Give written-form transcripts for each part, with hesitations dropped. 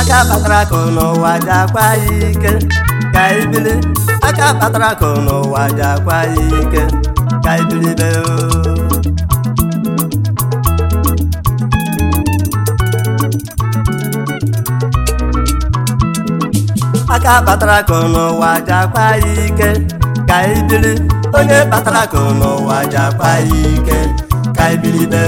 aka kpatara akụ n'ụwa ji akwa ya ike ka ibili aka kpatara akụ n'ụwa ji akwa ya ike ka ibilibe aka kpatara akụ n'ụwa ji akwa ya ike ka ibili onye kpatara akụ n'ụwa ji akwa ya ike ka ibilibe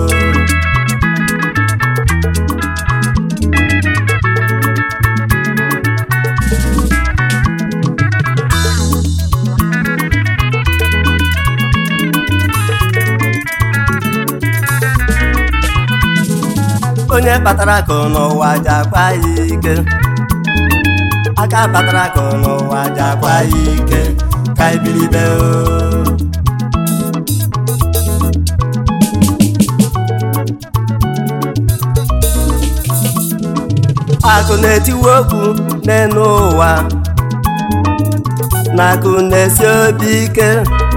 onye kpatara akụ n'ụwa ji akwa ya ike aka kpatara akụ n'ụwa ji akwa ya ike ka ibilibe akụ na-etiwe okwu n'elu ụwa na akụ na-esi obi ike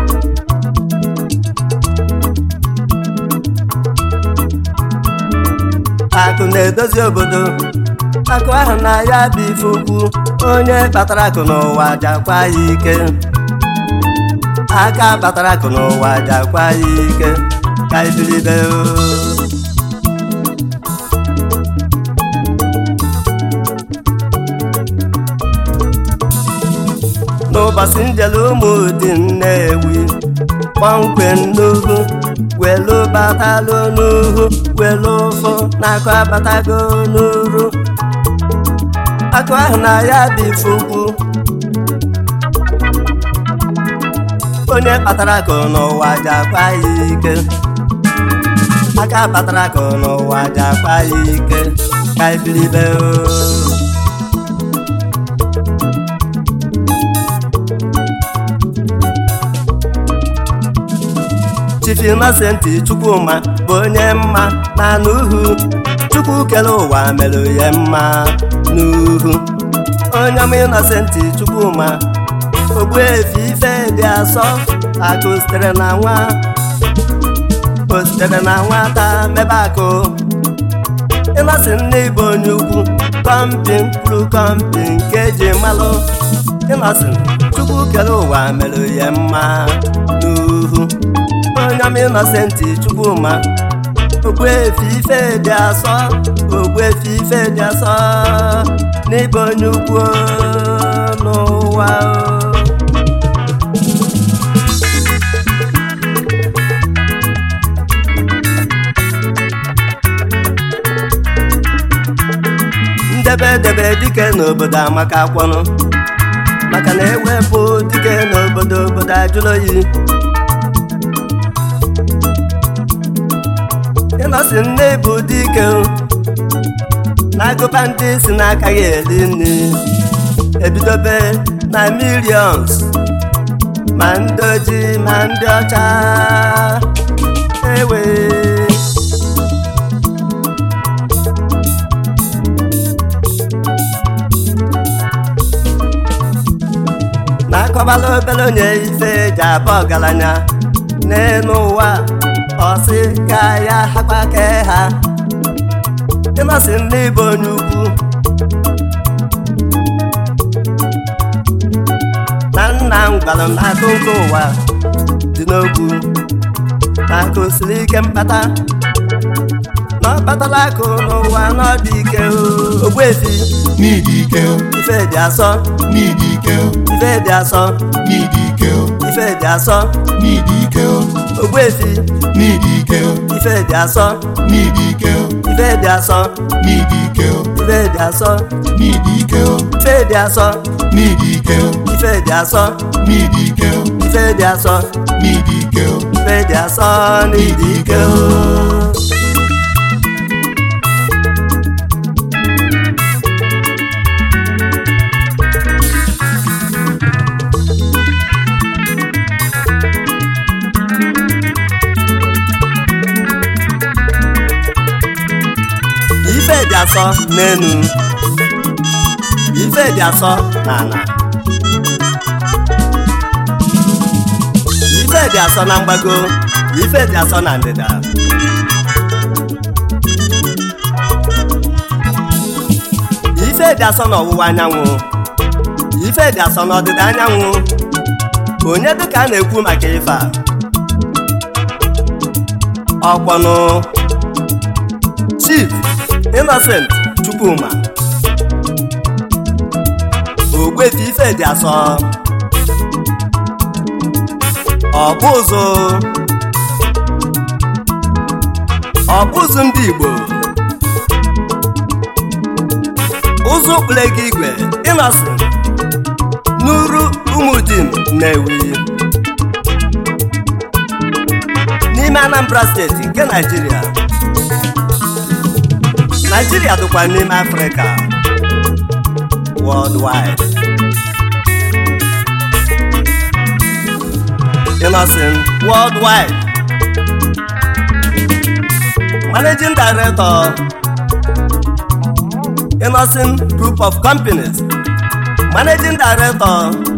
akụ na-edozi obodo akụ ahụ na ya bụ ife ukwu onye kpatara akụ n'ụwa ji akwa ya ike aka kpatara akụ n'ụwa ji akwa ya ike ka ibilibe n'ụbọchị njele ụmụ dị Nnewi kpọmkwem n'ugwu welu batalụ n'uhu welu ụfụ na-akụ abatago n'uru akụ ahụ na ya dị ife ukwu onye kpatara akụ n'ụwa ji akwa ya ike aka kpatara akụ n'ụwa ji akwa ya ike ka ibilibe Chief Innocent Chukwuma bụ onye mma na n'uhu Chukwu kere ụwa mere ya mma n'uhu onye ọma Innocent Chukwuma Ogbuefi ife dị asọ akụ sitere na nwa o sitere na nwata mebe akụ Innocent n'ịbụ onye ukwu kọmpi kwuru kọmpi nke eji malụ Innocent Chukwu kere ụwa mere ya mma n'uhu onye ọma Innocent Chukwuma Ogbuefi ife dị asọ Ogbuefi ife dị asọ n'ịbụ onye ukwu n'ụwa ndebe dike n'obodo amaka akwọnụ maka na ewepụ dike n'obodo obodo ajụrụ oyi Innocent n'ịbụ dike na-agụba ndị si n'aka ya eri nri ebidobe na millions ma ndị ojii ma ndị ọcha ewe na-akọbala obere onye ife ji abụ ọgaranya n'elu ụwa ọsị ka ya hakwa ke ha Innocent n'ịbụ onye ukwu na nna m gwara m n'akụ nke ụwa dị n'ogwu na akụ siri ike mkpata na ọ kpatara akụ n'ụwa na ọ dị ike Ogbuefi n'ịdị ike ife dị asọ n'ịdị ike ife dị asọ n'ịdị ike ife dị asọ n'ịdị ike Ogbuefi n'ịdị ike ife dị asọ n'ịdị ike ife dị asọ n'ịdị ike ife dị asọ n'ịdị ike ife dị asọ n'ịdị ike ife dị asọ n'ịdị ike ife dị asọ n'ịdị ike ife dị asọ n'ịdị ike ife dị asọ n'enu ife dị asọ n'ala ife dị asọ na mgbago ife dị asọ na ndịda dị asọ n'ọwụwa anyanwụ, ife dị asọ n'ọdịda anyanwụ. Onye dịka a na-ekwu maka ife a ọkpọnụ Chief Innocent Chukwuma Ogbefi ife dị asọ ọkpụzụ ndị Igbo, ụzụ kpụlega igwe Innocent Nuru Umudim Nnewi n'ime Anambra steeti nke Nigeria dịkwa n'ime Afrịka worldwide. Innocent worldwide Managing Director Innocent Group of Companies, Managing Director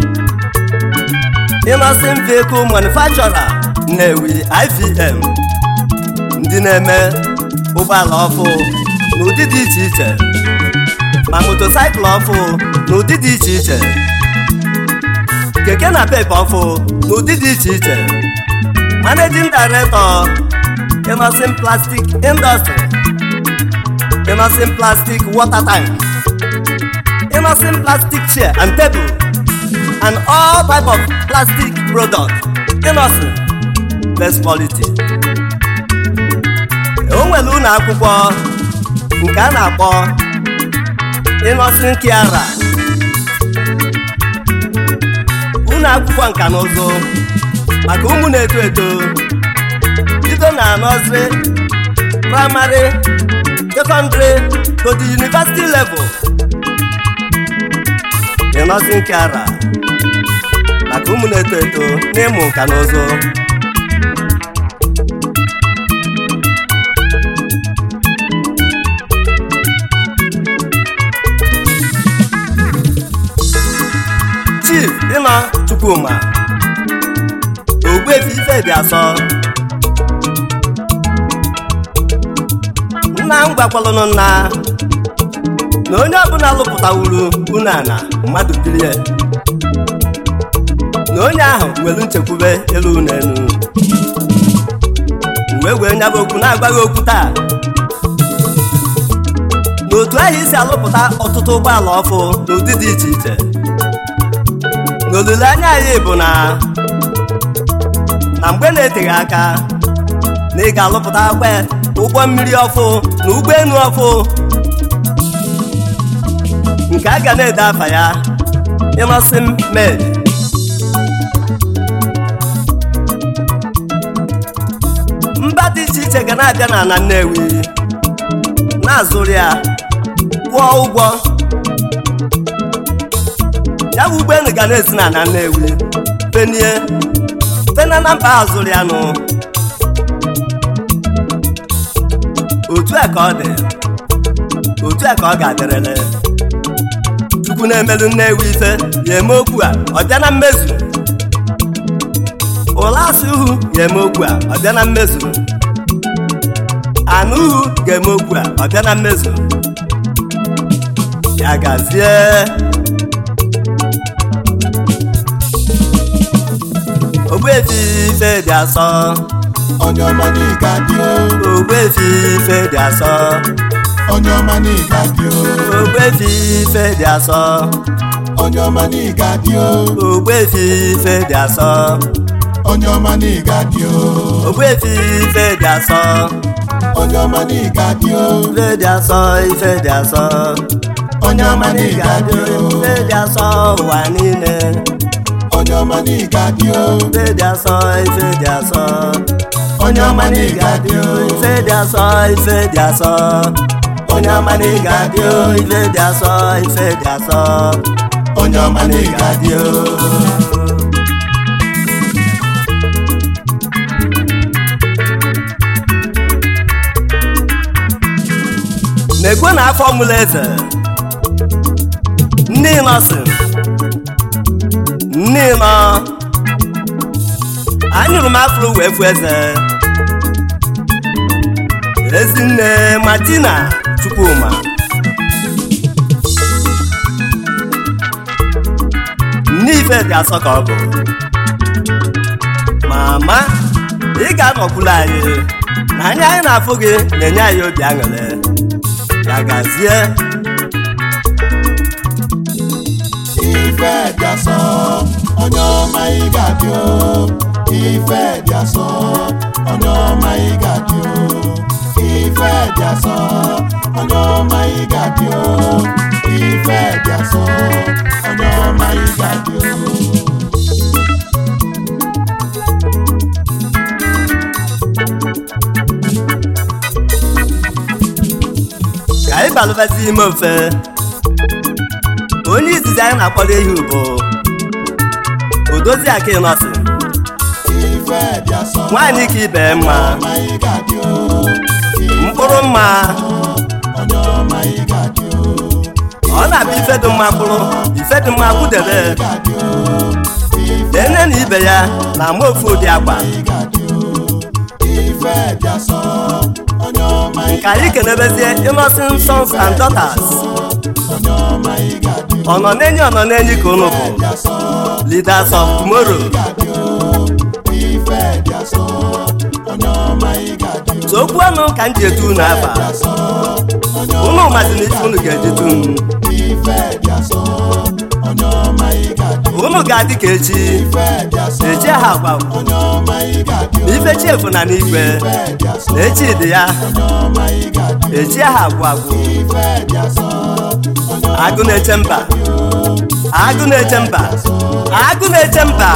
Innocent Vehicle Manufacturer Nnewi IVM, ndị na-eme ụgbọala ọfụ n'ụdị dị iche iche ma motosaịkụl ọfụ n'ụdị dị iche iche, keke na pepe ọfụ n'ụdị dị iche iche. Managing Director Innocent Plastic Industry, Innocent Plastic Water Tank, Innocent Plastic Chair and Table, and all type of plastic products. Innocent best quality. O nwere ụlọ akwụkwọ nke a na-akpọ Innocent Kiara, ụlọ akwụkwọ nka na ụzụ maka ụmụ na-eto eto bido na nursery, primary, secondary to the university level. Innocent Kiara maka ụmụ na-eto eto n'ịmụ nka na ụzụ. Chief Innocent Chukwuma Ogbefi ife dị asọ, nna m gwakwalụnụ nna na onye ọbụla lụpụtawuru unu ana mmadụ bilie na onye ahụ nwere nchekwube elu n'elu. wee nyaba okwu na-agbaghị okwu taa n'otu ahụ isi alụpụta ọtụtụ ụgbọala ọfụ n'ụdị dị iche iche. N'olileanya anyị bụ na mgbe na-eteghị aka na ị ga-alụpụta ụgbọ mmiri ọfụ na ụgbọelu ọfụ nke a ga na-ede afa ya Innocent Med. Mba dị iche iche ga na-abịa n'ala Nnewi na-azụrụ ya kwụọ ụgwọ. Ya bụ ụgbọelu ga na-esi n'ala Nnewi fena na mba azụrụ ya nụ. Otu a ka ọ dị, otu a ka ọ ga-adịrịrị. Chukwu na-emelụ Nnewi ife ya eme okwu a ọ bịa na mmezu. Ụlasị uhu ga-eme okwu a ọ bịa na mmezu. Anụ uhu ga-eme okwu a ọ bịa na mmezu. Ya gazie. Ogbefi ife dị asọ, onye ọma n'ịga dị o. Ogbefi ife dị asọ, onye ọma n'ịga dị o. Ogbefi ife dị asọ, onye ọma n'ịga dị o. Ogbefi ife dị asọ, onye ọma n'ịga dị o. Ogbefi ife dị asọ, onye ọma n'ịga dị o. ife dị asọ, ife dị asọ, onye ọma n'ịga dị o. ife dị asọ ụwa niile. onye ọma n'ịga dị o. Ife dị asọ, ife dị asọ, onye ọma n'ịga dị o. ife dị asọ, ife dị asọ, onye ọma n'ịga dị o. Ife dị asọ, ife dị asọ, onye ọma n'ịga dị o. na-ekwe na afọ mụlụ eze ndị Innocent nọ anyụrụ m afro wee fụ eze Ezinne Martina Chukwuma n'ife dị asọ ka ọ bụ mama ị ga-anọkwuru anyị na anya anyị na-afụ gị na-enye anyị obi aṅụrị ya gazie ife dị asọ onye ọma ị ga-adị o ife dị asọ onye ọma ị ga-adị o ife dị asọ onye ọma ị ga-adị o ife dị asọ onye ọma ị ga-adị o ka anyị balụbazi ime ofe onye izizi anyị na-akpọrọ ehi bụ Odoziakụ Ịnọsị nwaanyị ka ibe mma mkpụrụ mma ọ na-abịa ife dị mma mkpụrụ ife dị mma kwudebe nne na ibe ya na ama ofu ụdị agba nke anyị kenebezie Innocent Sons and Daughters ọ nọ n'enyi ka unu bụ leaders of tomorrow okwu ọnụ ka m ji etu unu aba unu mazị na ife unu ga-ejetu unu ga-adị ka echi ha agwa na ife chi efu na n'igwe na echi dị ya echi ha agwụ agụ na-eche mba agụ na-eche mba agụ na-eche mba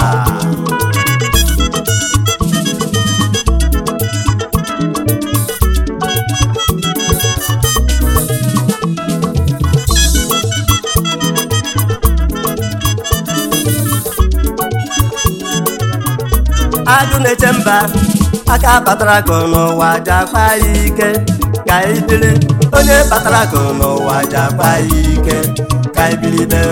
agụ na-eche mba aka batara akụ n'ụwa ji akpa ya ike ka ibili onye batara akụ n'ụwa ji akpa ya ike ka ibilibe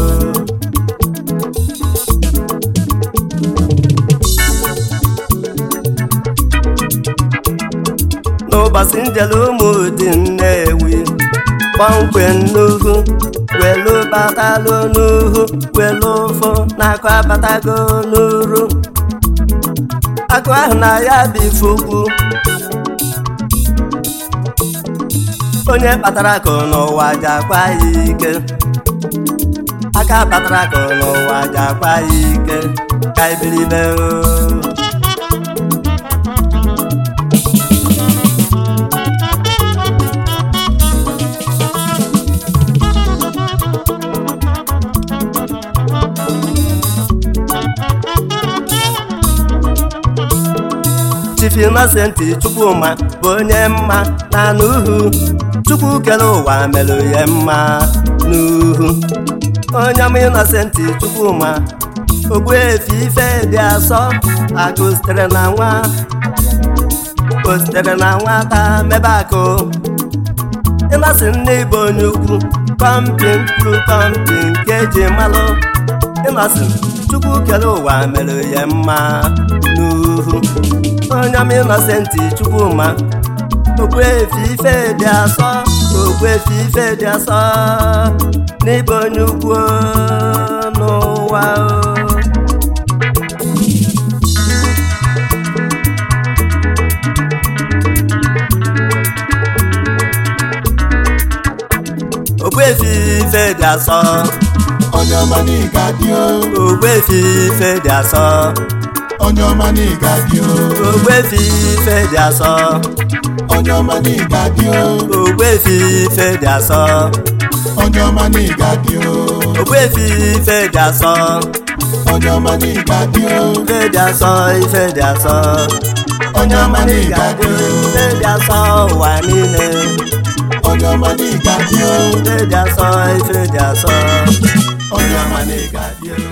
n'ụbọchị njele ụmụ dị Nnewi kpọmkwem n'ugwu welu batalụ n'uhu welu ụfụ na-akụ abatago n'uru akụ ahụ na ya bụ ife ukwu onye kpatara akụ n'ụwa ji akpa ya ike aka kpatara akụ n'ụwa ji akpa ya ike ka ibiribe Chief Innocent Chukwuma bụ onye mma na n'uhu Chukwu kere ụwa mere ya mma n'uhu onye ọma Innocent Chukwuma Ogbuefi ife dị asọ akụ sitere na nwata mebe akụ Innocent n'ịbụ onye ukwu kọmpi mkpụrụ kọmpi nke eji malụ Innocent Chukwu kere ụwa mere ya mma n'uhu onye ọma Innocent Chukwuma Ogbuefi ife dị asọ Ogbuefi ife dị asọ n'ịbụ onye ukwu n'ụwa Ogbuefi ife dị asọ onye ọma n'ịga dị o Ogbuefi ife dị asọ onye ọma n'ịga dị o Ogbuefi ife dị asọ onye ọma n'ịga dị o Ogbuefi ife dị asọ onye ọma n'ịga dị o Ogbuefi ife dị asọ onye ọma n'ịga dị o ife dị asọ ife dị asọ onye ọma n'ịga dị o ife dị asọ ụwa niile onye ọma n'ịga dị o ife dị asọ ife dị asọ onye ọma n'ịga dị o